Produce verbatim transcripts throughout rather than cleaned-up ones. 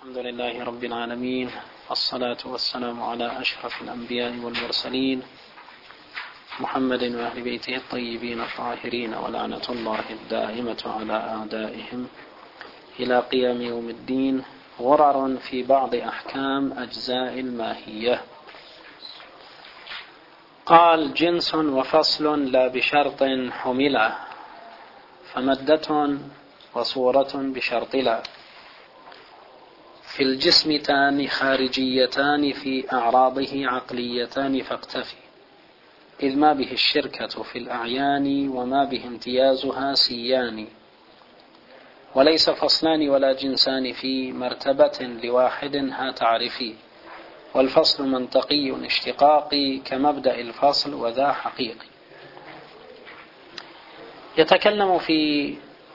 الحمد لله رب العالمين، والصلاة والسلام على أشرف الأنبياء والمرسلين محمد وأهل بيته الطيبين الطاهرين، ولعنة الله الدائمة على أعدائهم إلى قيام يوم الدين. غرر في بعض أحكام أجزاء الماهية. قال: جنس وفصل لا بشرط حملا، فمدة وصورة بشرط لا. في الجسم تان خارجيتان، في أعراضه عقليتان فاقتفي، إذ ما به الشركة في الأعيان، وما به امتيازها سيان. وليس فصلان ولا جنسان في مرتبة لواحد ها تعرفي، والفصل منطقي اشتقاقي كمبدأ الفصل وذا حقيقي. يتكلم في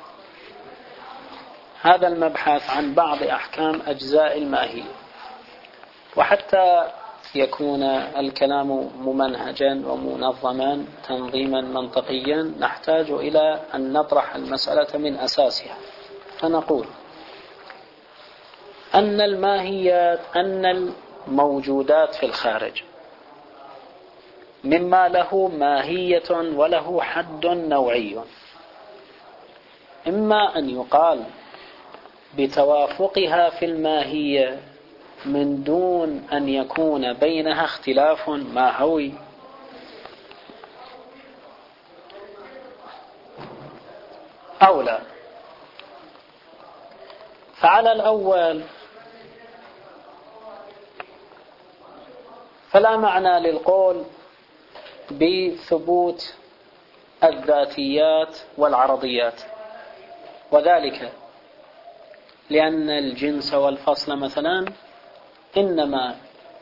هذا المبحث عن بعض أحكام أجزاء الماهية، وحتى يكون الكلام ممنهجا ومنظما تنظيما منطقيا نحتاج إلى أن نطرح المسألة من أساسها، فنقول أن الماهيات أن الموجودات في الخارج مما له ماهية وله حد نوعي، إما أن يقال بتوافقها في الماهية من دون أن يكون بينها اختلاف ماهوي، أو لا. فعلى الأول فلا معنى للقول بثبوت الذاتيات والعرضيات، وذلك لأن الجنس والفصل مثلا إنما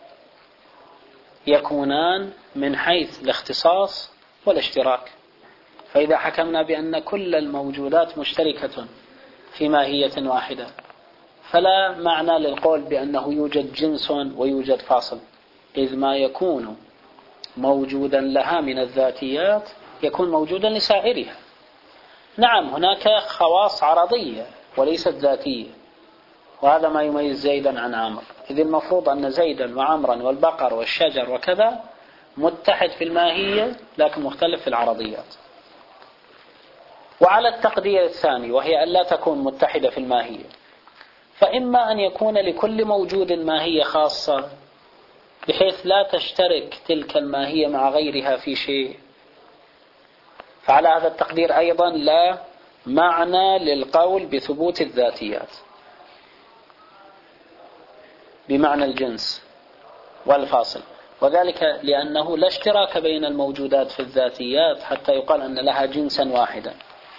يكونان من حيث الاختصاص والاشتراك. فإذا حكمنا بأن كل الموجودات مشتركة في ماهية واحدة، فلا معنى للقول بأنه يوجد جنس ويوجد فاصل، إذ ما يكون موجودا لها من الذاتيات يكون موجودا لسائرها. نعم، هناك خواص عرضية وليست ذاتية، وهذا ما يميز زيدا عن عمرو، إذ المفروض أن زيدا وعمرا والبقر والشجر وكذا متحد في الماهية لكن مختلف في العرضيات. وعلى التقدير الثاني، وهي أن لا تكون متحدة في الماهية، فإما أن يكون لكل موجود ماهية خاصة بحيث لا تشترك تلك الماهية مع غيرها في شيء، فعلى هذا التقدير أيضا لا معنى للقول بثبوت الذاتيات بمعنى الجنس والفاصل، وذلك لأنه لا اشتراك بين الموجودات في الذاتيات حتى يقال أن لها جنسا واحدا.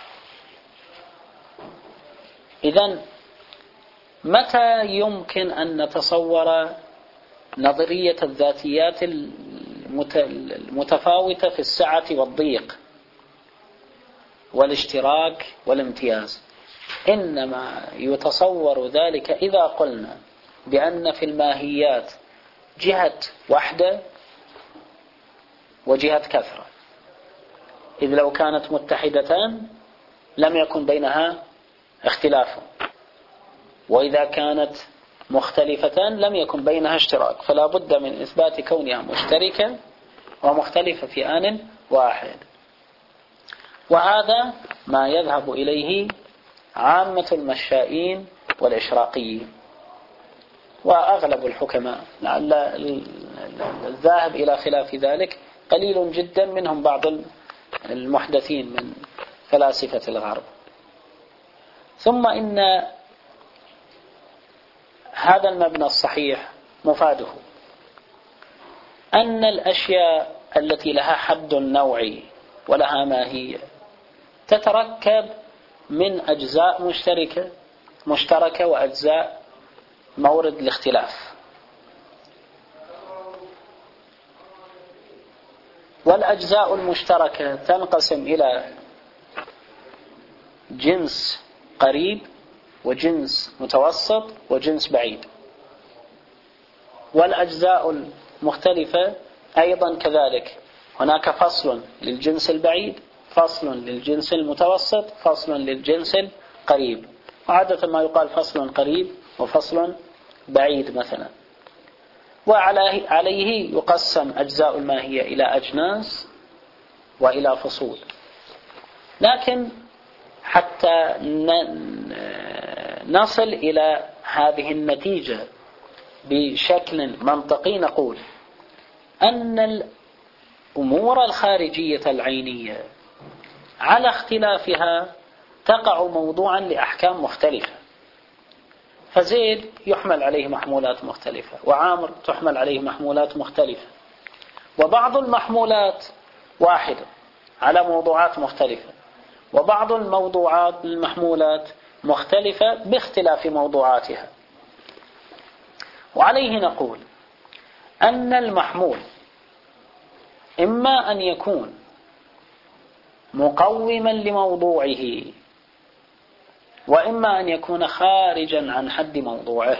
إذن متى يمكن أن نتصور نظرية الذاتيات المتفاوتة في السعة والضيق والاشتراك والامتياز؟ إنما يتصور ذلك إذا قلنا بأن في الماهيات جهة وحدة وجهة كثرة، إذ لو كانت متحدتان لم يكن بينها اختلاف، وإذا كانت مختلفتان لم يكن بينها اشتراك، فلا بد من إثبات كونها مشتركة ومختلفة في آن واحد. وهذا ما يذهب إليه عامة المشائين والإشراقيين وأغلب الحكماء، لعل الذاهب إلى خلاف ذلك قليل جدا، منهم بعض المحدثين من فلاسفة الغرب. ثم إن هذا المبنى الصحيح مفاده أن الأشياء التي لها حد نوعي ولها ماهية تتركب من أجزاء مشتركة مشتركة وأجزاء مورد الاختلاف. والأجزاء المشتركة تنقسم إلى جنس قريب وجنس متوسط وجنس بعيد، والأجزاء المختلفة أيضا كذلك، هناك فصل للجنس البعيد، فصل للجنس المتوسط، فصل للجنس القريب. وعادة ما يقال فصل قريب وفصل بعيد مثلا، وعليه يقسم أجزاء الماهية إلى أجناس وإلى فصول. لكن حتى نصل إلى هذه النتيجة بشكل منطقي نقول أن الأمور الخارجية العينية على اختلافها تقع موضوعا لأحكام مختلفة. فزيد يحمل عليه محمولات مختلفة، وعامر تحمل عليه محمولات مختلفة، وبعض المحمولات واحدة على موضوعات مختلفة، وبعض الموضوعات المحمولات مختلفة باختلاف موضوعاتها. وعليه نقول أن المحمول إما أن يكون مقوما لموضوعه، وإما أن يكون خارجا عن حد موضوعه.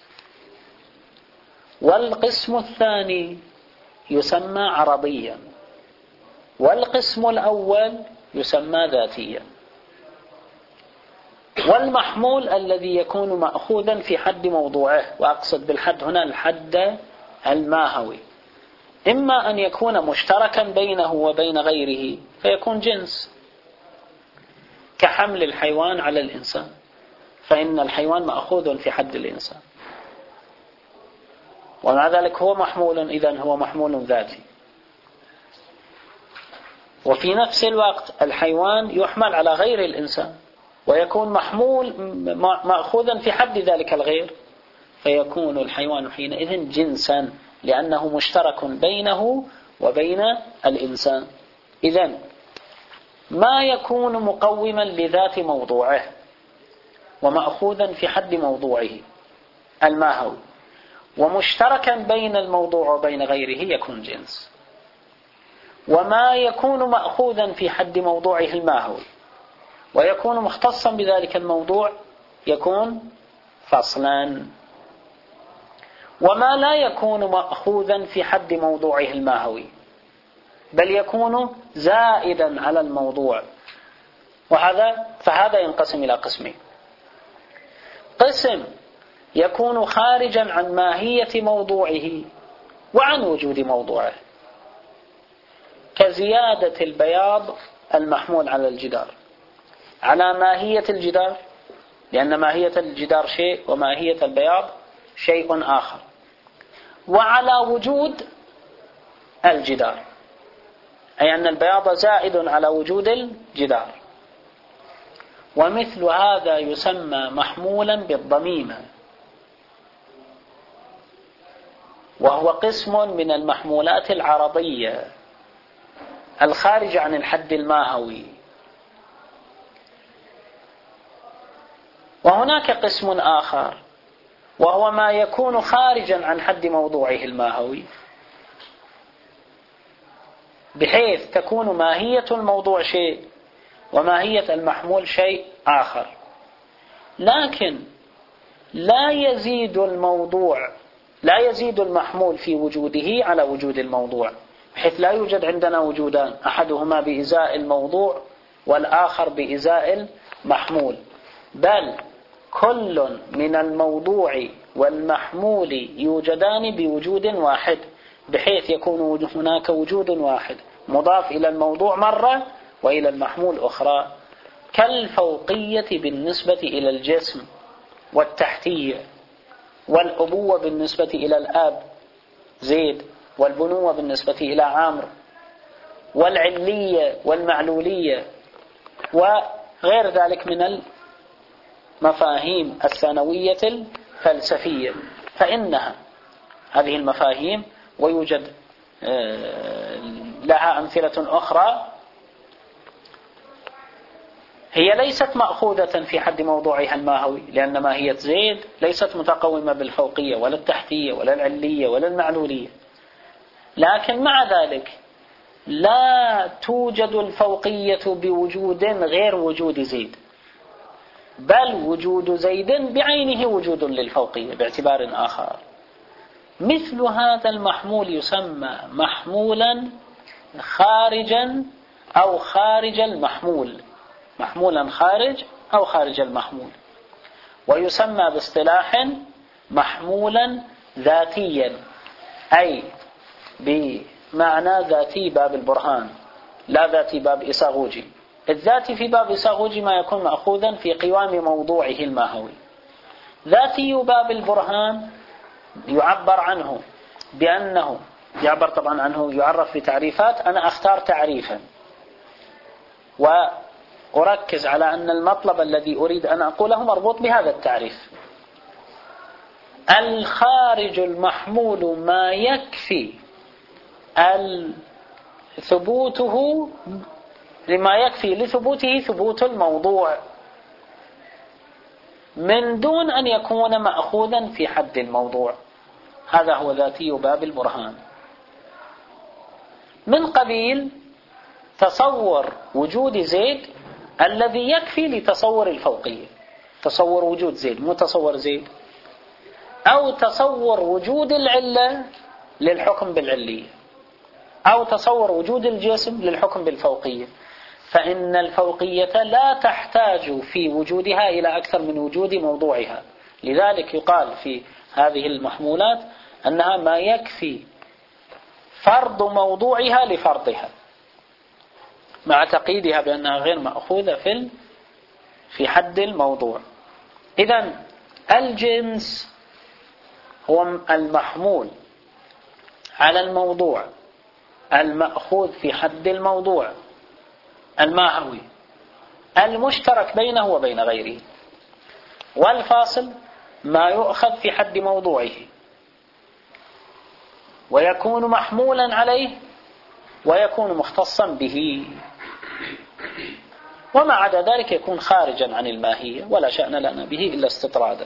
والقسم الثاني يسمى عرضيا، والقسم الأول يسمى ذاتيا. والمحمول الذي يكون مأخوذا في حد موضوعه، وأقصد بالحد هنا الحد الماهوي، إما أن يكون مشتركا بينه وبين غيره فيكون جنس، كحمل الحيوان على الإنسان، فإن الحيوان مأخوذ في حد الإنسان، ومع ذلك هو محمول، إذن هو محمول ذاتي. وفي نفس الوقت الحيوان يحمل على غير الإنسان ويكون محمول مأخوذا في حد ذلك الغير، فيكون الحيوان حينئذ جنسا لأنه مشترك بينه وبين الإنسان. إذن ما يكون مقوما لذات موضوعه ومأخوذا في حد موضوعه الماهوي ومشتركا بين الموضوع وبين غيره يكون جنس. وما يكون مأخوذا في حد موضوعه الماهوي ويكون مختصا بذلك الموضوع يكون فصلا. وما لا يكون مأخوذا في حد موضوعه الماهوي بل يكون زائدا على الموضوع، وهذا فهذا ينقسم إلى قسمين: قسم يكون خارجا عن ماهية موضوعه وعن وجود موضوعه، كزيادة البياض المحمول على الجدار على ماهية الجدار، لأن ماهية الجدار شيء وماهية البياض شيء آخر، وعلى وجود الجدار، أي أن البياض زائد على وجود الجدار. ومثل هذا يسمى محمولا بالضميمة، وهو قسم من المحمولات العرضية الخارج عن الحد الماهوي. وهناك قسم آخر وهو ما يكون خارجا عن حد موضوعه الماهوي، بحيث تكون ماهية الموضوع شيء وماهية المحمول شيء آخر، لكن لا يزيد الموضوع لا يزيد المحمول في وجوده على وجود الموضوع، بحيث لا يوجد عندنا وجودان أحدهما بإزاء الموضوع والآخر بإزاء المحمول، بل كل من الموضوع والمحمول يوجدان بوجود واحد، بحيث يكون هناك وجود واحد مضاف إلى الموضوع مرة وإلى المحمول أخرى، كالفوقية بالنسبة إلى الجسم، والتحتية، والأبوة بالنسبة إلى الآب زيد، والبنوة بالنسبة إلى عامر، والعلية والمعلولية، وغير ذلك من المفاهيم الثانوية الفلسفية. فإنها هذه المفاهيم ويوجد لها أمثلة أخرى هي ليست مأخوذة في حد موضوعها الماهوي، لأن ماهية زيد ليست متقومة بالفوقية ولا التحتية ولا العلية ولا المعلولية، لكن مع ذلك لا توجد الفوقية بوجود غير وجود زيد، بل وجود زيد بعينه وجود للفوقية باعتبار آخر. مثل هذا المحمول يسمى محمولا خارجا أو خارج المحمول، محمولا خارج أو خارج المحمول، ويسمى باصطلاح محمولا ذاتيا، أي بمعنى ذاتي باب البرهان لا ذاتي باب إساغوجي. الذاتي في باب إساغوجي ما يكون مأخوذا في قوام موضوعه الماهوي. ذاتي باب البرهان يعبر عنه بأنه يعبر طبعا عنه يعرف بتعريفات، أنا أختار تعريفا وأركز على أن المطلب الذي أريد أن أقوله مربوط بهذا التعريف. الخارج المحمول ما يكفي ثبوته لما يكفي لثبوته ثبوت الموضوع من دون أن يكون مأخوذا في حد الموضوع. هذا هو ذاتي باب البرهان. من قبيل تصور وجود زيد الذي يكفي لتصور الفوقية، تصور وجود زيد مو تصور زيد، أو تصور وجود العلة للحكم بالعلية، أو تصور وجود الجسم للحكم بالفوقية. فإن الفوقية لا تحتاج في وجودها إلى أكثر من وجود موضوعها. لذلك يقال في هذه المحمولات أنها ما يكفي فرض موضوعها لفرضها، مع تقييدها بأنها غير مأخوذة في في حد الموضوع. إذن الجنس هو المحمول على الموضوع المأخوذ في حد الموضوع الماهوي المشترك بينه وبين غيره، والفاصل ما يؤخذ في حد موضوعه ويكون محمولا عليه ويكون مختصا به، وما عدا ذلك يكون خارجا عن الماهية ولا شأن لنا به إلا استطرادا.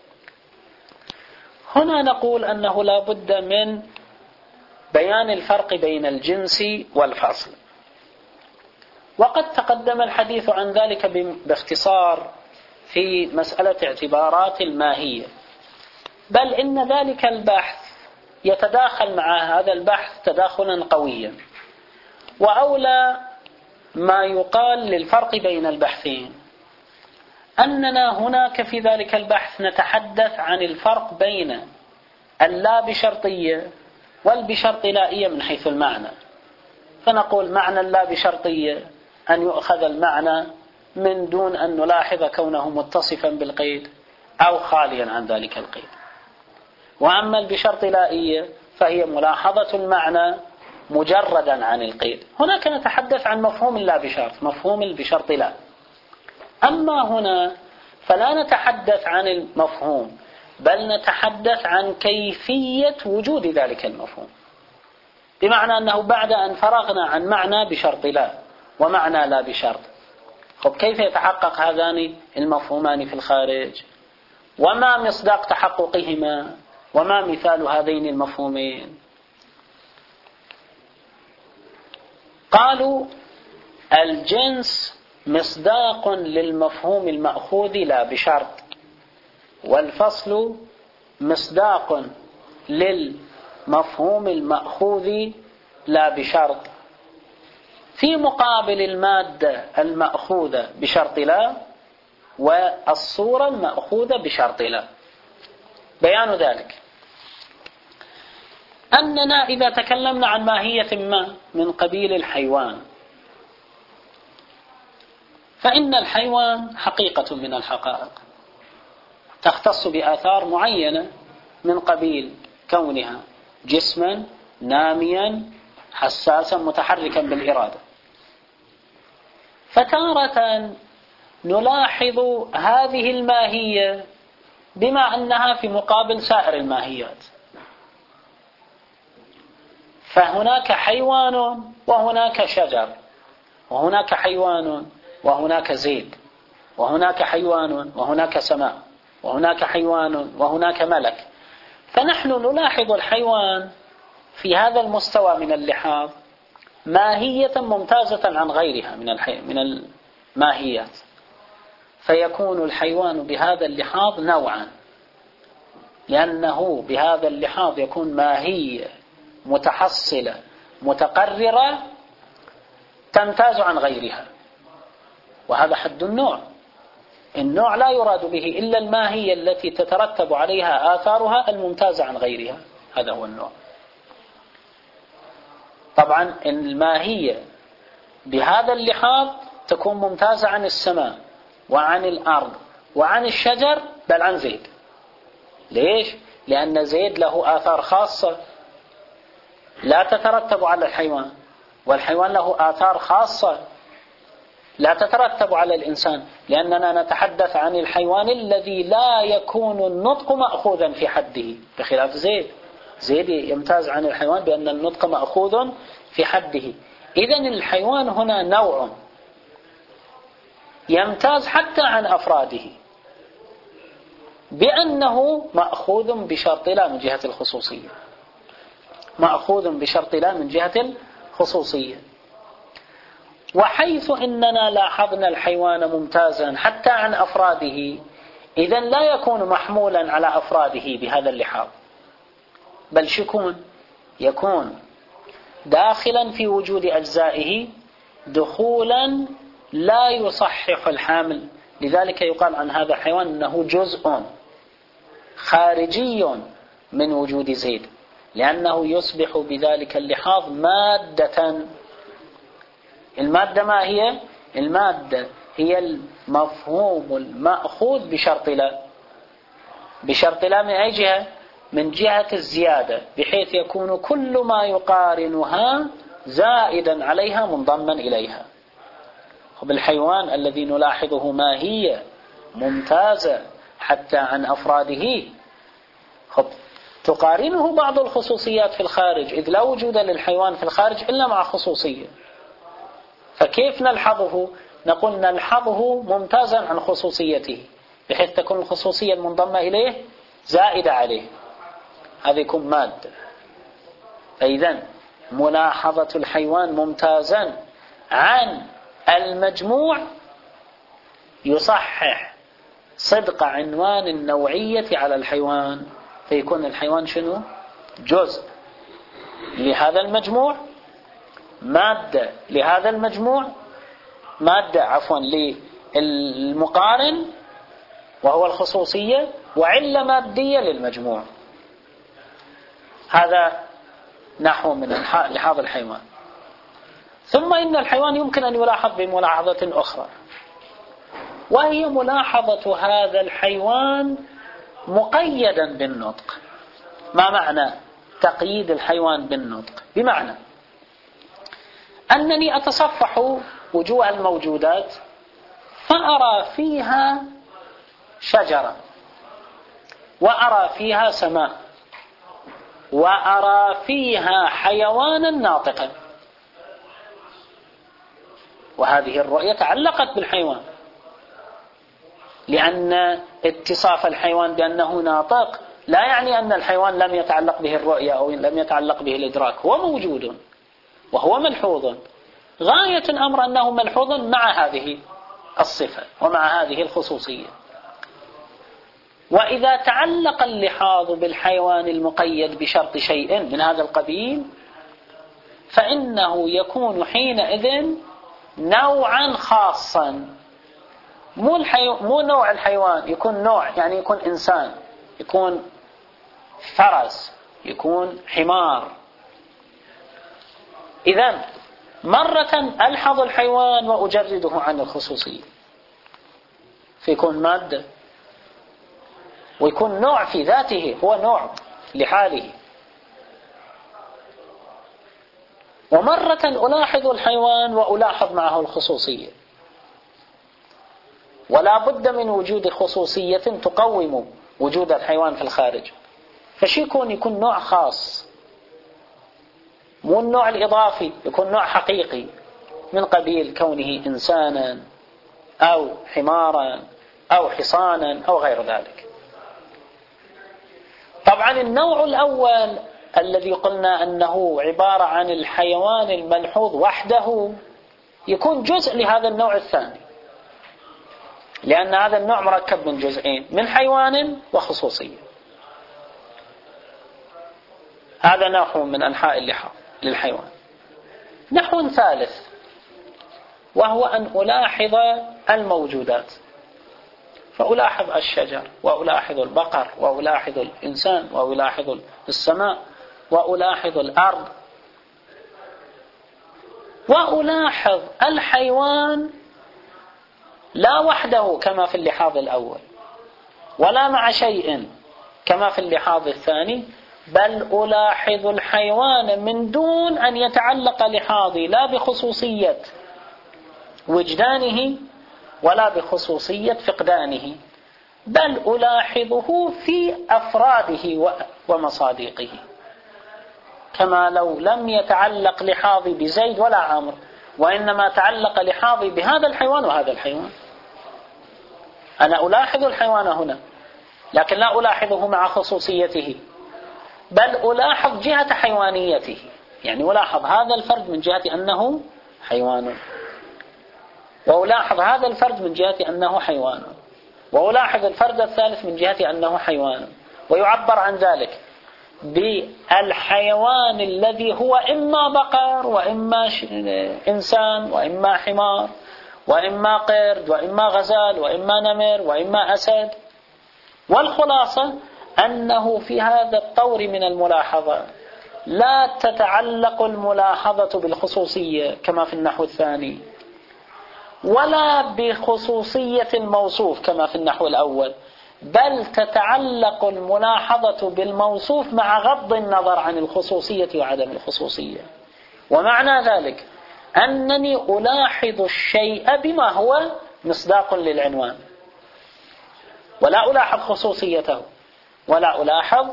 هنا نقول أنه لا بد من بيان الفرق بين الجنس والفصل، وقد تقدم الحديث عن ذلك باختصار في مسألة اعتبارات الماهية، بل إن ذلك البحث يتداخل مع هذا البحث تداخلا قويا. وأولى ما يقال للفرق بين البحثين أننا هناك في ذلك البحث نتحدث عن الفرق بين اللا بشرطية والبشرطلائية من حيث المعنى. فنقول معنى اللا بشرطية أن يؤخذ المعنى من دون أن نلاحظ كونه متصفا بالقيد أو خاليا عن ذلك القيد. وأما البشرطلائية فهي ملاحظة المعنى مجردا عن القيد. هناك نتحدث عن مفهوم اللا بشرط، مفهوم البشرط لا. أما هنا فلا نتحدث عن المفهوم، بل نتحدث عن كيفية وجود ذلك المفهوم، بمعنى أنه بعد أن فرغنا عن معنى بشرط لا ومعنى لا بشرط، خب كيف يتحقق هذان المفهومان في الخارج؟ وما مصداق تحققهما؟ وما مثال هذين المفهومين؟ قالوا الجنس مصداق للمفهوم المأخوذ لا بشرط، والفصل مصداق للمفهوم المأخوذ لا بشرط، في مقابل المادة المأخوذة بشرط لا والصورة المأخوذة بشرط لا. بيان ذلك أننا إذا تكلمنا عن ماهية ما من قبيل الحيوان، فإن الحيوان حقيقة من الحقائق تختص بآثار معينة من قبيل كونها جسما ناميا حساسا متحركا بالإرادة. فتارة نلاحظ هذه الماهية بما أنها في مقابل سائر الماهيات، فهناك حيوان وهناك شجر، وهناك حيوان وهناك زيد، وهناك حيوان وهناك سماء، وهناك حيوان وهناك ملك. فنحن نلاحظ الحيوان في هذا المستوى من اللحاظ ماهية ممتازة عن غيرها من الحي... من الماهيات، فيكون الحيوان بهذا اللحاظ نوعا، لأنه بهذا اللحاظ يكون ماهية متحصلة متقررة تمتاز عن غيرها، وهذا حد النوع. النوع لا يراد به إلا الماهية التي تترتب عليها آثارها الممتازة عن غيرها، هذا هو النوع. طبعا الماهية بهذا اللحاظ تكون ممتازة عن السماء وعن الأرض وعن الشجر بل عن زيد. ليش؟ لأن زيد له آثار خاصة لا تترتب على الحيوان، والحيوان له آثار خاصة لا تترتب على الإنسان، لأننا نتحدث عن الحيوان الذي لا يكون النطق مأخوذا في حده، بخلاف زيد. زيد يمتاز عن الحيوان بأن النطق مأخوذ في حده. إذن الحيوان هنا نوع يمتاز حتى عن أفراده بأنه مأخوذ بشرط لا من جهة الخصوصية، مأخوذ بشرط لا من جهة الخصوصية. وحيث إننا لاحظنا الحيوان ممتازا حتى عن أفراده، إذن لا يكون محمولا على أفراده بهذا اللحاظ، بل شكون يكون داخلا في وجود أجزائه دخولا لا يصحح الحامل. لذلك يقال عن هذا الحيوان أنه جزء خارجي من وجود زيد، لأنه يصبح بذلك اللحاظ مادة. المادة ما هي؟ المادة هي المفهوم المأخوذ بشرط لا. بشرط لا من أي جهة؟ من جهة الزيادة، بحيث يكون كل ما يقارنها زائدا عليها منضما إليها. بالحيوان الذي نلاحظه ماهية ممتازة حتى عن أفراده، خب تقارنه بعض الخصوصيات في الخارج، إذ لا وجود للحيوان في الخارج إلا مع خصوصية. فكيف نلحظه؟ نقول نلحظه ممتازا عن خصوصيته، بحيث تكون الخصوصية المنضمة إليه زائدة عليه، هذا يكون مادة. فإذن ملاحظة الحيوان ممتازا عن المجموع يصحح صدق عنوان النوعية على الحيوان، فيكون الحيوان شنو؟ جزء لهذا المجموع، مادة لهذا المجموع، مادة عفوا للمقارن وهو الخصوصية، وعلة مادية للمجموع. هذا نحو من لحاظ الحيوان. ثم إن الحيوان يمكن أن يلاحظ بملاحظة أخرى، وهي ملاحظة هذا الحيوان مقيدا بالنطق. ما معنى تقييد الحيوان بالنطق؟ بمعنى أنني أتصفح وجوه الموجودات فأرى فيها شجرة، وأرى فيها سماء، وأرى فيها حيوانا ناطقا، وهذه الرؤية تعلقت بالحيوان، لأن اتصاف الحيوان بأنه ناطق لا يعني أن الحيوان لم يتعلق به الرؤية أو لم يتعلق به الإدراك، هو موجود وهو ملحوظ. غاية الأمر أنه ملحوظ مع هذه الصفة ومع هذه الخصوصية. وإذا تعلق اللحاظ بالحيوان المقيد بشرط شيء من هذا القبيل، فإنه يكون حينئذ نوعا خاصا. مو, الحي... مو نوع الحيوان، يكون نوع، يعني يكون إنسان، يكون فرس، يكون حمار. إذن مرة ألحظ الحيوان وأجرده عن الخصوصية، فيكون مادة ويكون نوع في ذاته، هو نوع لحاله. ومرة ألاحظ الحيوان وألاحظ معه الخصوصية، ولا بد من وجود خصوصية تقوم وجود الحيوان في الخارج، فشي يكون يكون نوع خاص، مو النوع الإضافي، يكون نوع حقيقي من قبيل كونه إنسانا أو حمارا أو حصانا أو غير ذلك. طبعا النوع الأول الذي قلنا أنه عبارة عن الحيوان الملحوظ وحده يكون جزء لهذا النوع الثاني، لأن هذا النوع مركب من جزئين، من حيوان وخصوصية. هذا نحو من أنحاء اللحاظ للحيوان. نحو ثالث، وهو أن ألاحظ الموجودات فألاحظ الشجر وألاحظ البقر وألاحظ الإنسان وألاحظ السماء وألاحظ الأرض وألاحظ الحيوان لا وحده كما في اللحاظ الأول ولا مع شيء كما في اللحاظ الثاني، بل ألاحظ الحيوان من دون أن يتعلق لحاظي لا بخصوصية وجدانه ولا بخصوصية فقدانه، بل ألاحظه في أفراده ومصادقه، كما لو لم يتعلق لحاظي بزيد ولا عمرو، وإنما تعلق لحاظي بهذا الحيوان وهذا الحيوان. أنا ألاحظ الحيوان هنا لكن لا ألاحظه مع خصوصيته، بل ألاحظ جهة حيوانيته، يعني ألاحظ هذا الفرد من جهة أنه حيوان، وألاحظ هذا الفرد من جهة أنه حيوان، وألاحظ الفرد الثالث من جهة أنه حيوان، ويعبر عن ذلك بالحيوان الذي هو إما بقر وإما إنسان وإما حمار وإما قرد وإما غزال وإما نمر وإما أسد. والخلاصة أنه في هذا الطور من الملاحظة لا تتعلق الملاحظة بالخصوصية كما في النحو الثاني، ولا بخصوصية الموصوف كما في النحو الأول، بل تتعلق الملاحظة بالموصوف مع غض النظر عن الخصوصية وعدم الخصوصية. ومعنى ذلك أنني ألاحظ الشيء بما هو مصداق للعنوان، ولا ألاحظ خصوصيته ولا ألاحظ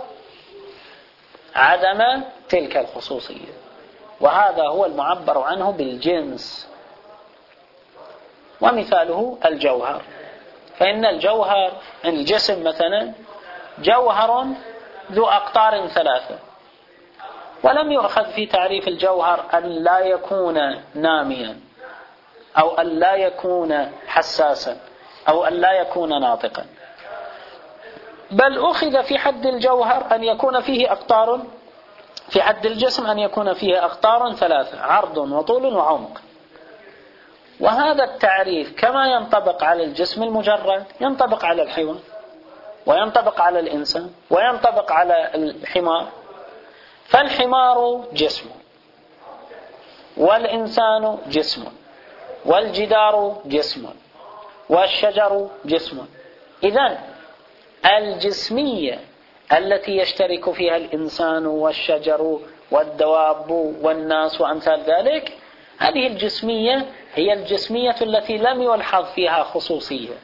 عدم تلك الخصوصية. وهذا هو المعبر عنه بالجنس. ومثاله الجوهر، فإن الجوهر الجسم مثلا جوهر ذو أقطار ثلاثة، ولم يؤخذ في تعريف الجوهر أن لا يكون ناميا أو أن لا يكون حساسا أو أن لا يكون ناطقا، بل أخذ في حد الجوهر أن يكون فيه أقطار، في حد الجسم أن يكون فيه أقطار ثلاثة، عرض وطول وعمق. وهذا التعريف كما ينطبق على الجسم المجرد ينطبق على الحيوان، وينطبق على الإنسان، وينطبق على الحمار. فالحمار جسم، والإنسان جسم، والجدار جسم، والشجر جسم. إذن الجسمية التي يشترك فيها الإنسان والشجر والدواب والناس وأمثال ذلك، هذه الجسمية هي الجسمية التي لم يلحظ فيها خصوصية،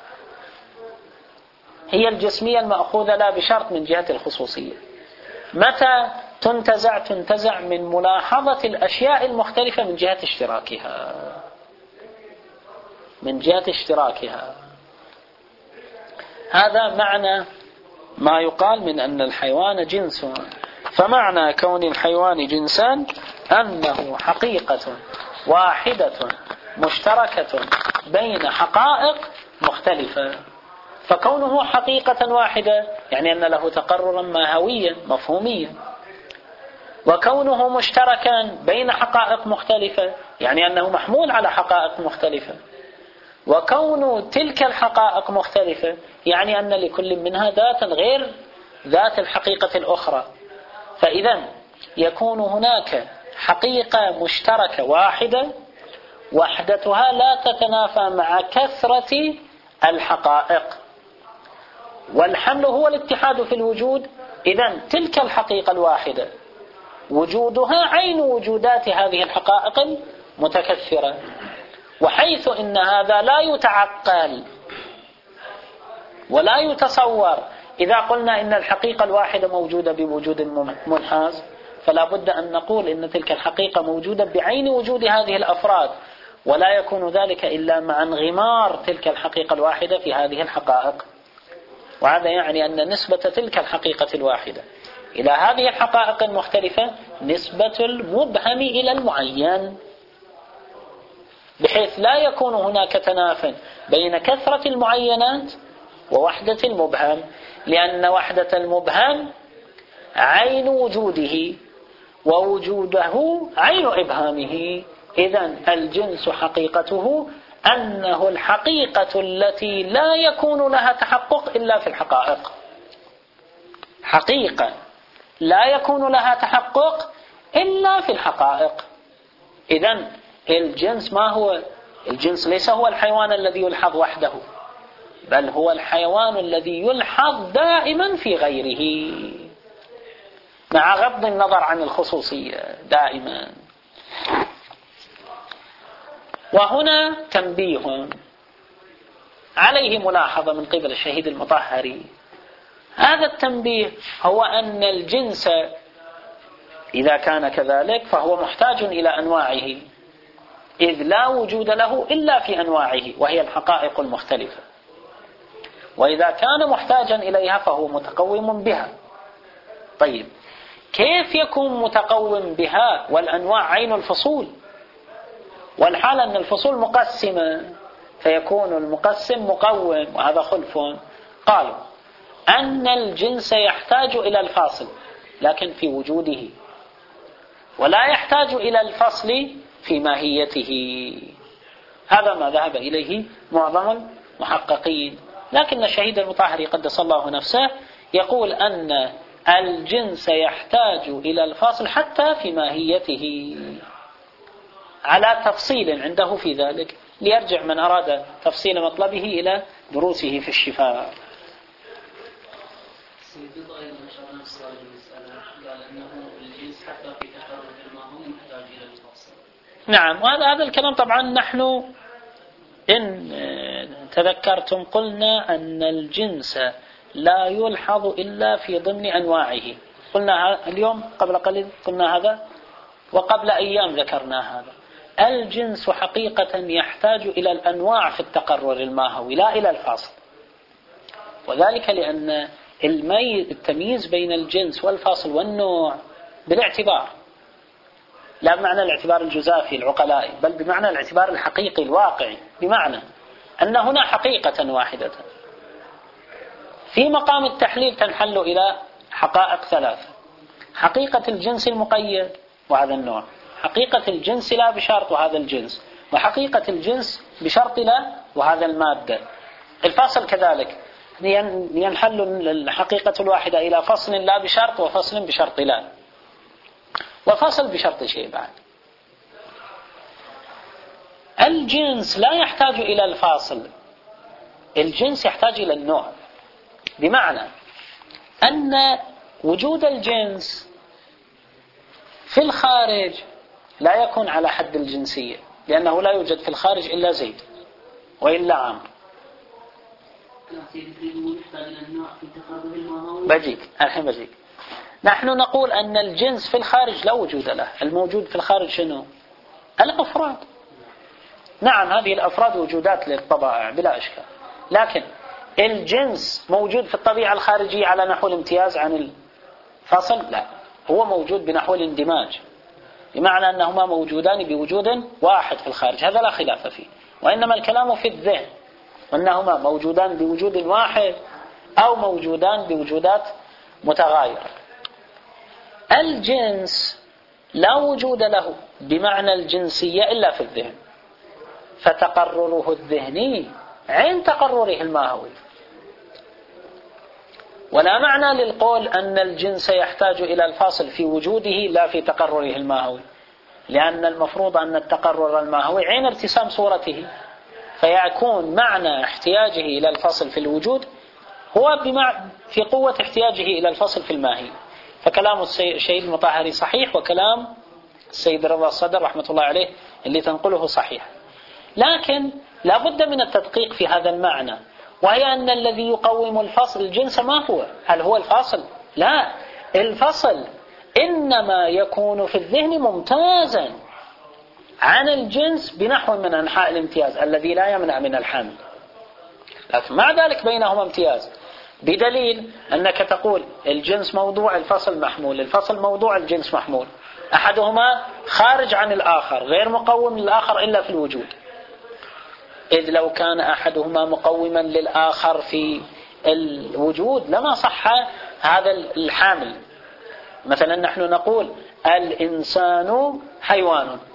هي الجسمية المأخوذة لا بشرط من جهة الخصوصية. متى تنتزع؟ تنتزع من ملاحظة الأشياء المختلفة من جهة اشتراكها، من جهة اشتراكها. هذا معنى ما يقال من أن الحيوان جنس. فمعنى كون الحيوان جنسان أنه حقيقة واحدة مشتركة بين حقائق مختلفة. فكونه حقيقة واحدة يعني أن له تقررا ماهويا مفهوميا، وكونه مشتركا بين حقائق مختلفة يعني أنه محمول على حقائق مختلفة، وكون تلك الحقائق مختلفة يعني أن لكل منها ذاتا غير ذات الحقيقة الأخرى. فإذا يكون هناك حقيقة مشتركة واحدة وحدتها لا تتنافى مع كثرة الحقائق، والحمل هو الاتحاد في الوجود. إذا تلك الحقيقة الواحدة وجودها عين وجودات هذه الحقائق المتكثرة، وحيث إن هذا لا يتعقل ولا يتصور إذا قلنا إن الحقيقة الواحدة موجودة بوجود منحاز، فلا بد أن نقول إن تلك الحقيقة موجودة بعين وجود هذه الأفراد، ولا يكون ذلك إلا مع انغمار تلك الحقيقة الواحدة في هذه الحقائق. وهذا يعني أن نسبة تلك الحقيقة الواحدة إلى هذه الحقائق المختلفة نسبة المبهم إلى المعين، بحيث لا يكون هناك تنافي بين كثرة المعينات ووحدة المبهم، لأن وحدة المبهم عين وجوده ووجوده عين إبهامه. إذن الجنس حقيقته أنه الحقيقة التي لا يكون لها تحقق إلا في الحقائق، حقيقة لا يكون لها تحقق إلا في الحقائق. إذن الجنس ما هو؟ الجنس ليس هو الحيوان الذي يلحظ وحده، بل هو الحيوان الذي يلحظ دائما في غيره، مع غض النظر عن الخصوصية دائما. وهنا تنبيه عليه ملاحظة من قبل الشهيد المطهري. هذا التنبيه هو أن الجنس إذا كان كذلك فهو محتاج إلى أنواعه، إذ لا وجود له إلا في أنواعه وهي الحقائق المختلفة، وإذا كان محتاجا إليها فهو متقوم بها. طيب كيف يكون متقوم بها والأنواع عين الفصول، والحال أن الفصول مقسمة فيكون المقسم مقوم، وهذا خلف. قالوا أن الجنس يحتاج إلى الفاصل لكن في وجوده، ولا يحتاج إلى الفصل في ماهيته. هذا ما ذهب إليه معظم المحققين. لكن الشهيد المطهري قدس الله نفسه يقول أن الجنس يحتاج إلى الفاصل حتى في ماهيته، على تفصيل عنده في ذلك، ليرجع من أراد تفصيل مطلبه إلى دروسه في الشفاء. نعم، وهذا هذا الكلام طبعا نحن إن تذكرتم قلنا أن الجنس لا يلحظ إلا في ضمن أنواعه. قلنا اليوم قبل قليل قلنا هذا، وقبل أيام ذكرنا هذا. الجنس حقيقة يحتاج إلى الأنواع في التقرر الماهوي لا إلى الفاصل، وذلك لأن التمييز بين الجنس والفاصل والنوع بالاعتبار، لا بمعنى الاعتبار الجزافي العقلائي، بل بمعنى الاعتبار الحقيقي الواقعي، بمعنى أن هنا حقيقة واحدة في مقام التحليل تنحل إلى حقائق ثلاثة: حقيقة الجنس المقيد وهذا النوع، حقيقة الجنس لا بشرط وهذا الجنس، وحقيقة الجنس بشرط لا وهذا المادة. الفاصل كذلك ينحل الحقيقة الواحدة إلى فصل لا بشرط وفصل بشرط لا، وفصل بشرط شيء بعد. الجنس لا يحتاج إلى الفاصل، الجنس يحتاج إلى النوع، بمعنى أن وجود الجنس في الخارج لا يكون على حد الجنسية، لأنه لا يوجد في الخارج إلا زيد وإلا عمرو. بجيك الحين بجيك. نحن نقول أن الجنس في الخارج لا وجود له، الموجود في الخارج شنو؟ الأفراد. نعم هذه الأفراد وجودات للطبائع بلا إشكال، لكن الجنس موجود في الطبيعة الخارجية على نحو الامتياز عن الفصل؟ لا، هو موجود بنحو الاندماج، بمعنى أنهما موجودان بوجود واحد في الخارج، هذا لا خلاف فيه. وإنما الكلام في الذهن، وأنهما موجودان بوجود واحد أو موجودان بوجودات متغايرة. الجنس لا وجود له بمعنى الجنسية إلا في الذهن، فتقرره الذهني عند تقرره الماهوي. ولا معنى للقول أن الجنس يحتاج إلى الفاصل في وجوده لا في تقرره الماهوي، لأن المفروض أن التقرر الماهوي عين ارتسام صورته، فيكون معنى احتياجه إلى الفصل في الوجود هو بمعنى في قوة احتياجه إلى الفصل في الماهي. فكلام الشهيد المطهري صحيح، وكلام السيد رضا الصدر رحمة الله عليه اللي تنقله صحيح، لكن لا بد من التدقيق في هذا المعنى، وهي أن الذي يقوم الفصل الجنس ما هو؟ هل هو الفاصل؟ لا، الفصل إنما يكون في الذهن ممتازا عن الجنس بنحو من أنحاء الامتياز الذي لا يمنع من الحمل، لكن مع ذلك بينهما امتياز، بدليل أنك تقول الجنس موضوع الفصل محمول، الفصل موضوع الجنس محمول، أحدهما خارج عن الآخر غير مقوم للآخر إلا في الوجود، إذ لو كان أحدهما مقوما للآخر في الوجود لما صح هذا الحامل. مثلا نحن نقول الإنسان حيوان،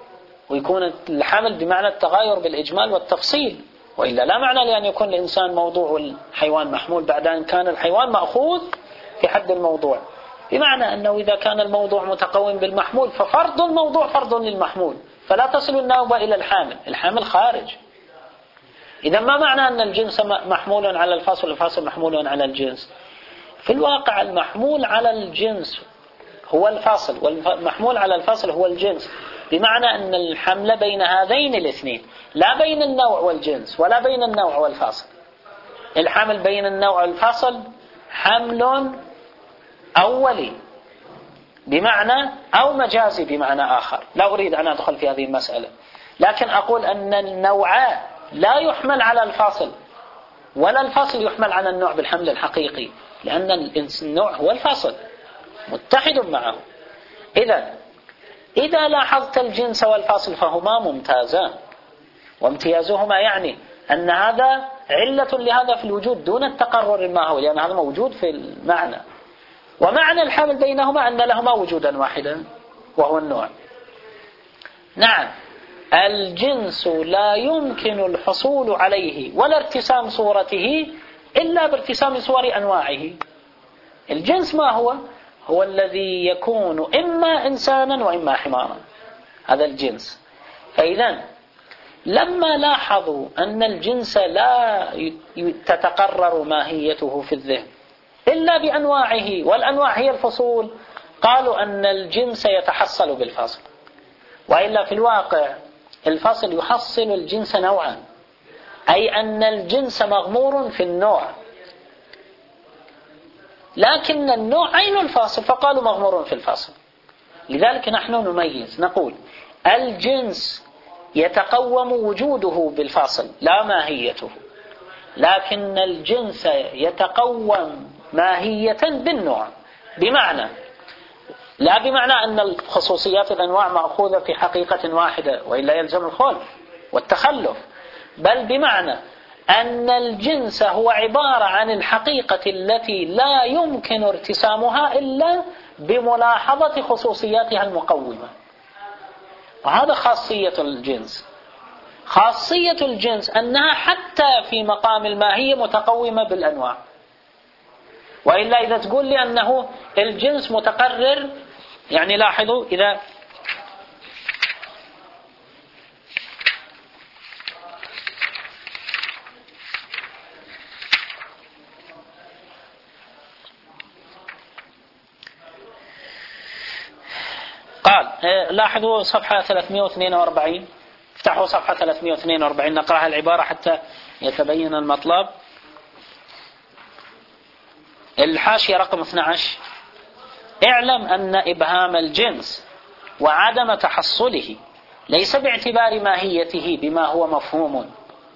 ويكون الحمل بمعنى التغاير بالإجمال والتفصيل، وإلا لا معنى لأن يكون الإنسان موضوع والحيوان محمول بعد أن كان الحيوان مأخوذ في حد الموضوع، بمعنى أنه إذا كان الموضوع متقوم بالمحمول ففرض الموضوع فرض للمحمول، فلا تصل النوبة إلى الحامل، الحامل خارج. إذا ما معنى أن الجنس محمول على الفاصل والفاصل محمول على الجنس؟ في الواقع المحمول على الجنس هو الفاصل، والمحمول على الفاصل هو الجنس، بمعنى أن الحمل بين هذين الاثنين، لا بين النوع والجنس ولا بين النوع والفاصل. الحمل بين النوع والفاصل حمل أولي بمعنى أو مجازي بمعنى آخر، لا أريد أن أدخل في هذه المسألة، لكن أقول أن النوع لا يحمل على الفاصل ولا الفاصل يحمل على النوع بالحمل الحقيقي، لأن النوع هو الفاصل متحد معه. إذا إذا لاحظت الجنس والفاصل فهما ممتازان، وامتيازهما يعني أن هذا علة لهذا في الوجود دون التقرر الماهوي، لأن هذا موجود في المعنى. ومعنى الحمل بينهما أن لهما وجودا واحدا وهو النوع. نعم، الجنس لا يمكن الحصول عليه ولا ارتسام صورته إلا بارتسام صور أنواعه. الجنس ما هو؟ هو الذي يكون إما إنسانا وإما حمارا، هذا الجنس. فإذا لما لاحظوا أن الجنس لا تتقرر ماهيته في الذهن إلا بأنواعه، والأنواع هي الفصول، قالوا أن الجنس يتحصل بالفصل. وإلا في الواقع الفصل يحصل الجنس نوعا، أي أن الجنس مغمور في النوع، لكن النوع عين الفاصل فقالوا مغمور في الفاصل. لذلك نحن نميز، نقول الجنس يتقوم وجوده بالفاصل لا ماهيته، لكن الجنس يتقوم ماهية بالنوع، بمعنى لا بمعنى أن الخصوصيات الأنواع مأخوذة في حقيقة واحدة وإلا يلزم الخلف والتخلف، بل بمعنى أن الجنس هو عبارة عن الحقيقة التي لا يمكن ارتسامها إلا بملاحظة خصوصياتها المقومة. وهذا خاصية الجنس. خاصية الجنس أنها حتى في مقام الماهية متقومة بالأنواع. وإلا إذا تقول لي أنه الجنس متقرر، يعني لاحظوا إذا قال لاحظوا صفحة ثلاثمئة واثنين وأربعين، افتحوا صفحة ثلاثمئة واثنين وأربعين نقرأها العبارة حتى يتبين المطلب. الحاشية رقم اثني عشر: اعلم أن إبهام الجنس وعدم تحصله ليس باعتبار ماهيته بما هو مفهوم،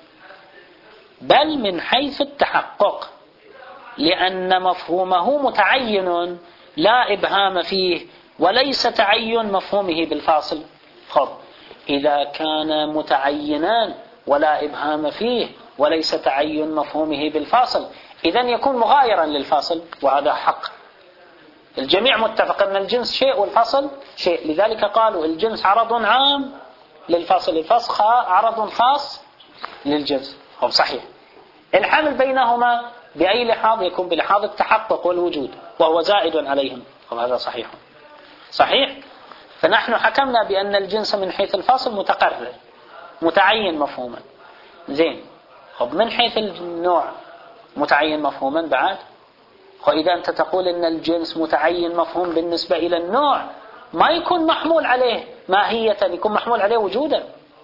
بل من حيث التحقق، لأن مفهومه متعين لا إبهام فيه، وليس تعين مفهومه بالفاصل. خب إذا كان متعينان ولا إبهام فيه وليس تعين مفهومه بالفاصل، إذن يكون مغايرا للفاصل، وهذا حق. الجميع متفق أن الجنس شيء والفصل شيء، لذلك قالوا الجنس عرض عام للفصل، الفصل عرض خاص للجنس. هو صحيح. الحمل بينهما بأي لحاظ؟ يكون بلحاظ التحقق والوجود، وهو زائد عليهم، وهذا صحيح صحيح. فنحن حكمنا بأن الجنس من حيث الفاصل متقرر متعين مفهوما. زين، خب من حيث النوع متعين مفهوما بعد. وإذا أنت تقول أن الجنس متعين مفهوم بالنسبة إلى النوع، ما يكون محمول عليه ماهية، يكون محمول عليه وجودا،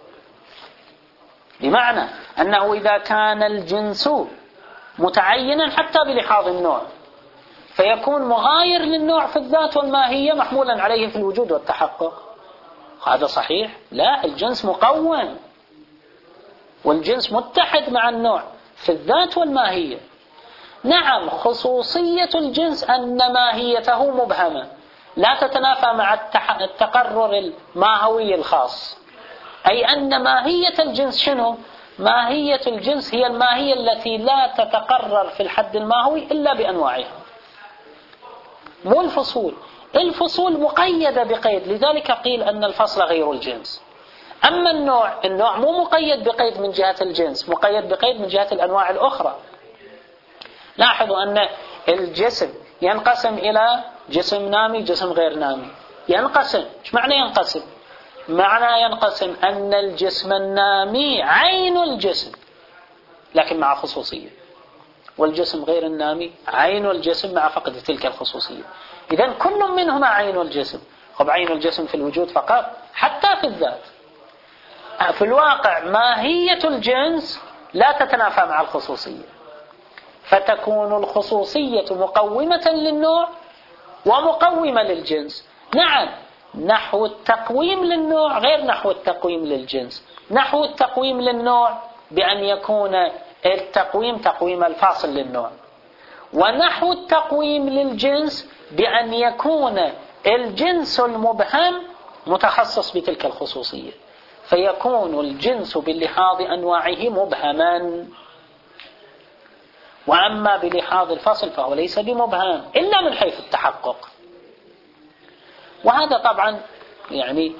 بمعنى أنه إذا كان الجنس متعينا حتى بلحاظ النوع فيكون مغاير للنوع في الذات والماهية محمولا عليه في الوجود والتحقق. هذا صحيح؟ لا، الجنس مقوم، والجنس متحد مع النوع في الذات والماهية. نعم، خصوصية الجنس أن ماهيته مبهمة لا تتنافى مع التقرر الماهوي الخاص، أي أن ماهية الجنس شنو؟ ماهية الجنس هي الماهية التي لا تتقرر في الحد الماهوي إلا بأنواعها، مو الفصول. الفصول مقيدة بقيد، لذلك قيل أن الفصل غير الجنس. أما النوع النوع مو مقيد بقيد من جهة الجنس، مقيد بقيد من جهة الأنواع الأخرى. لاحظوا أن الجسم ينقسم إلى جسم نامي جسم غير نامي. ينقسم، ايش معنى ينقسم؟ معنى ينقسم أن الجسم النامي عين الجسم لكن مع خصوصية، والجسم غير النامي عين الجسم مع فقد تلك الخصوصية. إذن كل منهما عين الجسم. طب عين الجسم في الوجود فقط، حتى في الذات. في الواقع ماهية الجنس لا تتنافى مع الخصوصية، فتكون الخصوصية مقومة للنوع ومقومة للجنس. نعم، نحو التقويم للنوع غير نحو التقويم للجنس. نحو التقويم للنوع بأن يكون التقويم تقويم الفاصل للنوع، ونحو التقويم للجنس بأن يكون الجنس المبهم متخصص بتلك الخصوصية، فيكون الجنس بلحاظ أنواعه مبهما. وأما بلحاظ الفصل فهو ليس بمبهم إلا من حيث التحقق. وهذا طبعا يعني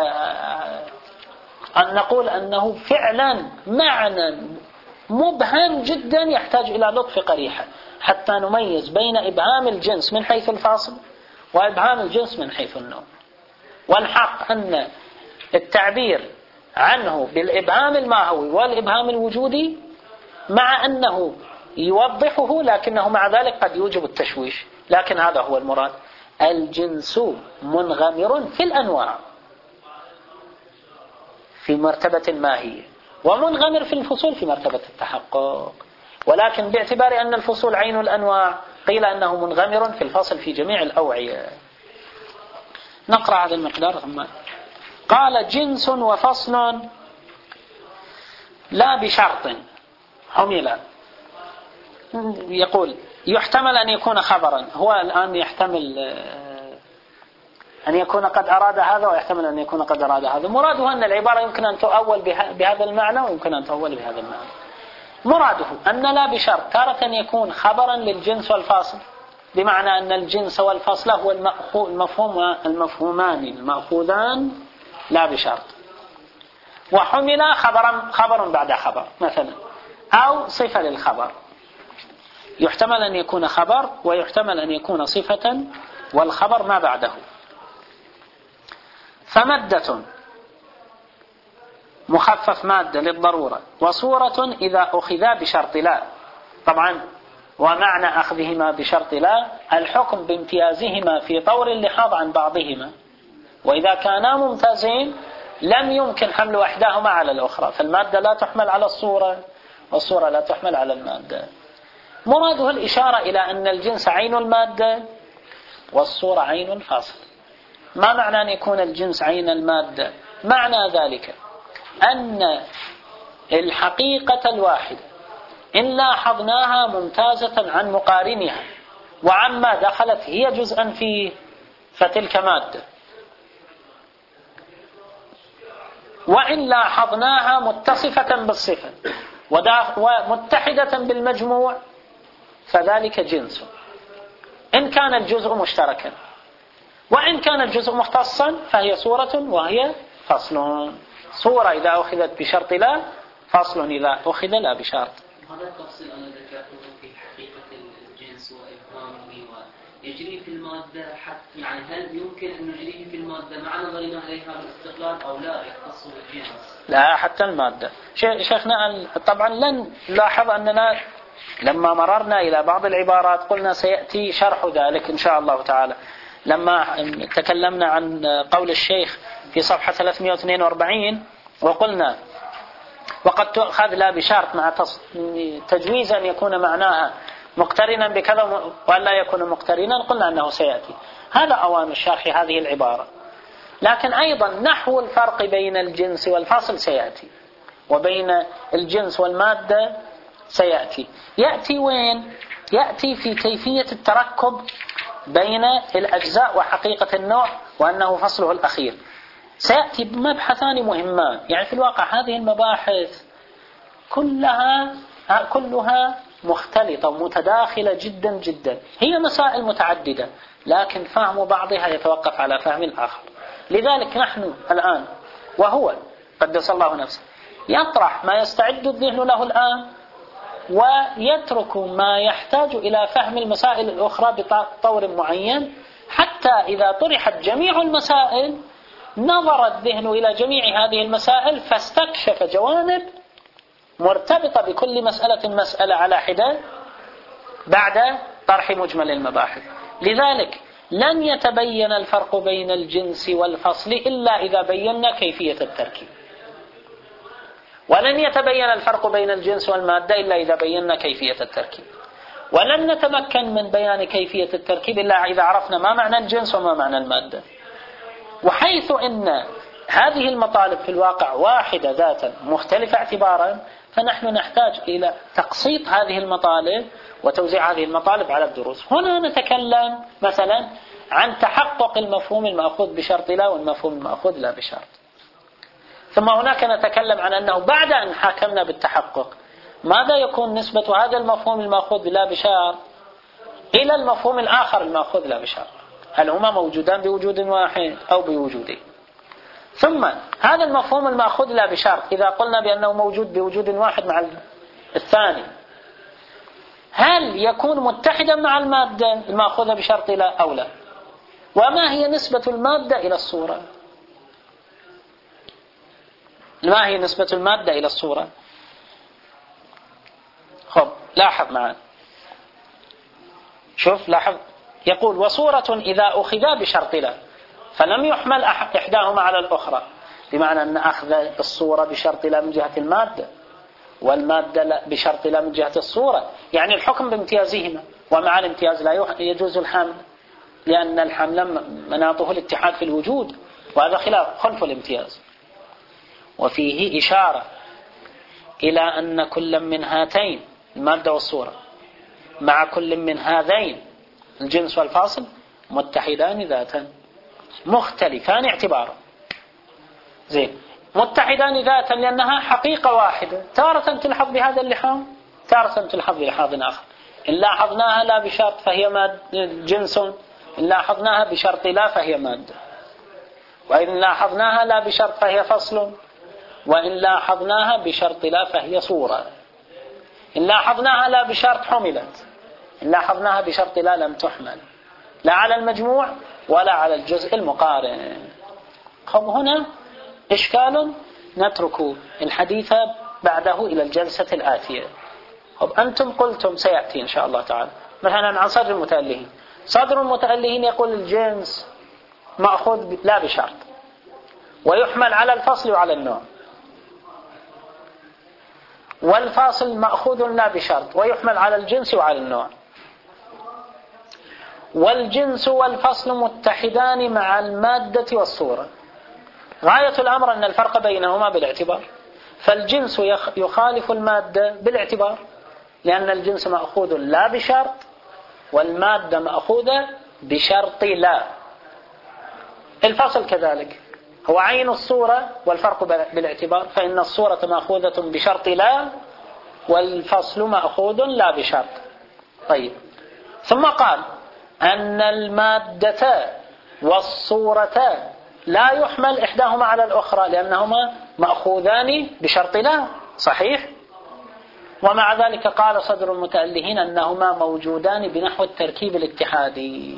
أن نقول أنه فعلا معنى مبهم جدا يحتاج إلى لطف قريحة حتى نميز بين إبهام الجنس من حيث الفاصل وإبهام الجنس من حيث النوع. والحق أن التعبير عنه بالإبهام الماهوي والإبهام الوجودي مع أنه يوضحه لكنه مع ذلك قد يوجب التشويش، لكن هذا هو المراد. الجنس منغمر في الأنواع في مرتبة الماهية، ومنغمر في الفصول في مرتبة التحقق، ولكن باعتبار أن الفصول عين الأنواع قيل أنه منغمر في الفصل في جميع الأوعية. نقرأ هذا المقدار ثم قال جنس وفصل لا بشرط حمل. يقول يحتمل أن يكون خبرا، هو الآن يحتمل أن يكون قد أراد هذا ويحتمل أن يكون قد أراد هذا. مراده أن العبارة يمكن أن تؤول بهذا المعنى ويمكن أن تؤول بهذا المعنى. مراده أن لا بشرط تارة يكون خبرا للجنس والفاصل، بمعنى أن الجنس والفاصل هو المفهوم المفهومان المأخوذان لا بشرط، وحمل خبرا خبر بعد خبر مثلا، أو صفة للخبر. يحتمل أن يكون خبر ويحتمل أن يكون صفة والخبر ما بعده. فمادة مخفف مادة للضرورة، وصورة إذا أخذا بشرط لا. طبعا ومعنى أخذهما بشرط لا الحكم بامتيازهما في طور اللحاظ عن بعضهما، وإذا كانا ممتازين لم يمكن حمل إحداهما على الأخرى، فالمادة لا تحمل على الصورة والصورة لا تحمل على المادة. مراده الإشارة إلى أن الجنس عين المادة والصورة عين الفاصل. ما معنى أن يكون الجنس عين المادة؟ معنى ذلك أن الحقيقة الواحدة إن لاحظناها ممتازة عن مقارنها وعما دخلت هي جزءا فيه فتلك مادة، وإن لاحظناها متصفة بالصفة ومتحدة بالمجموع فذلك جنس إن كان الجزء مشتركا، وإن كان الجزء مختصا فهي صورة وهي فصل. صورة إذا أخذت بشرط لا، فصل إذا أخذ لا بشرط. هذا التفصيل أنا ذكرته في حقيقة الجنس وإبهامه ويجري في المادة حتى، يعني هل يمكن أن نجريه في المادة مع نظرنا إليها بالاستقلال أو لا يختص بالجنس؟ لا، حتى المادة. شيخنا طبعا لن نلاحظ أننا لما مررنا إلى بعض العبارات قلنا سيأتي شرح ذلك إن شاء الله تعالى. لما تكلمنا عن قول الشيخ في صفحة ثلاثمائة واثنين وأربعين وقلنا وقد تؤخذ لا بشرط مع تجويز أن يكون معناها مقترنا بكذا ولا يكون مقترنا، قلنا أنه سيأتي هذا أوان الشرح هذه العبارة. لكن أيضا نحو الفرق بين الجنس والفصل سيأتي، وبين الجنس والمادة سيأتي. يأتي وين؟ يأتي في كيفية التركب بين الأجزاء وحقيقة النوع وأنه فصله الأخير. سيأتي بمبحثان مهمان، يعني في الواقع هذه المباحث كلها كلها مختلطة ومتداخلة جدا جدا، هي مسائل متعددة لكن فهم بعضها يتوقف على فهم الآخر. لذلك نحن الآن وهو قدس الله نفسه، يطرح ما يستعد الذهن له الآن ويترك ما يحتاج إلى فهم المسائل الأخرى بطور معين، حتى إذا طرحت جميع المسائل نظر الذهن إلى جميع هذه المسائل فاستكشف جوانب مرتبطة بكل مسألة مسألة على حدة بعد طرح مجمل المباحث. لذلك لن يتبين الفرق بين الجنس والفصل إلا إذا بينا كيفية التركيب، ولن يتبين الفرق بين الجنس والمادة إلا إذا بينا كيفية التركيب، ولن نتمكن من بيان كيفية التركيب إلا إذا عرفنا ما معنى الجنس وما معنى المادة. وحيث إن هذه المطالب في الواقع واحدة ذاتا مختلفة اعتبارا، فنحن نحتاج إلى تقسيط هذه المطالب وتوزيع هذه المطالب على الدروس. هنا نتكلم مثلا عن تحقق المفهوم المأخوذ بشرط لا والمفهوم المأخوذ لا بشرط. ثم هناك نتكلم عن أنه بعد أن حكمنا بالتحقق ماذا يكون نسبة هذا المفهوم المأخوذ لا بشرط إلى المفهوم الآخر المأخوذ لا بشرط، هل هما موجودان بوجود واحد أو بوجودين؟ ثم هذا المفهوم المأخوذ لا بشرط إذا قلنا بأنه موجود بوجود واحد مع الثاني، هل يكون متحدا مع المادة المأخوذة بشرط لا أو لا؟ وما هي نسبة المادة إلى الصورة؟ ما هي نسبة المادة إلى الصورة؟ خب لاحظ معنا، شوف لاحظ، يقول وصورة إذا أخذا بشرط لا فلم يحمل إحداهما على الأخرى، بمعنى أن أخذ الصورة بشرط لا من جهة المادة والمادة بشرط لا من جهة الصورة، يعني الحكم بامتيازهما، ومع الامتياز لا يجوز الحمل، لأن الحمل مناطه الاتحاد في الوجود، وهذا خلاف خلف الامتياز. وفيه إشارة إلى أن كل من هاتين المادة والصورة مع كل من هذين الجنس والفاصل متحدان ذاتا مختلفان اعتبارا. زين، متحدان ذاتا لأنها حقيقة واحدة، تارة تلحظ بهذا اللحاظ تارة تلحظ بلحاظ آخر. إن لاحظناها لا بشرط فهي مادة جنس، إن لاحظناها بشرط لا فهي مادة، وإن لاحظناها لا بشرط فهي فصل، وإن لاحظناها بشرط لا فهي صورة. إن لاحظناها لا بشرط حملت، إن لاحظناها بشرط لا لم تحمل، لا على المجموع ولا على الجزء المقارن. خب هنا إشكال نترك الحديث بعده إلى الجلسة الآتية. خب أنتم قلتم سيأتي إن شاء الله تعالى مثلا عن صدر المتألهين. صدر المتألهين يقول الجنس مأخوذ لا بشرط ويحمل على الفصل وعلى النوع، والفاصل مأخوذ لا بشرط ويحمل على الجنس وعلى النوع، والجنس والفصل متحدان مع المادة والصورة. غاية الأمر أن الفرق بينهما بالاعتبار، فالجنس يخالف المادة بالاعتبار لأن الجنس مأخوذ لا بشرط والمادة مأخوذة بشرط لا. الفصل كذلك هو عين الصورة والفرق بالاعتبار، فإن الصورة مأخوذة بشرط لا والفصل مأخوذ لا بشرط. طيب، ثم قال أن المادة والصورة لا يحمل إحداهما على الأخرى لأنهما مأخوذان بشرط لا، صحيح؟ ومع ذلك قال صدر المتألهين أنهما موجودان بنحو التركيب الاتحادي،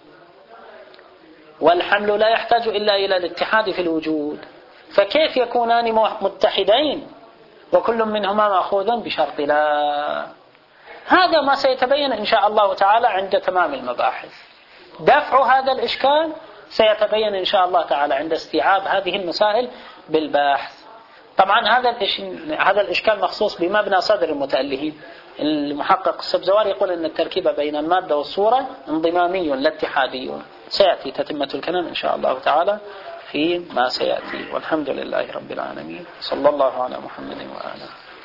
والحمل لا يحتاج إلا إلى الاتحاد في الوجود، فكيف يكونان متحدين وكل منهما مأخوذ بشرط لا؟ هذا ما سيتبين إن شاء الله تعالى عند تمام المباحث. دفع هذا الإشكال سيتبين إن شاء الله تعالى عند استيعاب هذه المسائل بالبحث. طبعا هذا هذا الإشكال مخصوص بمبنى صدر المتألهين. المحقق السبزواري يقول أن التركيب بين المادة والصورة انضمامي لا اتحادي. سيأتي تتمة الكلام إن شاء الله تعالى في ما سيأتي، والحمد لله رب العالمين، صلى الله على محمد وآله.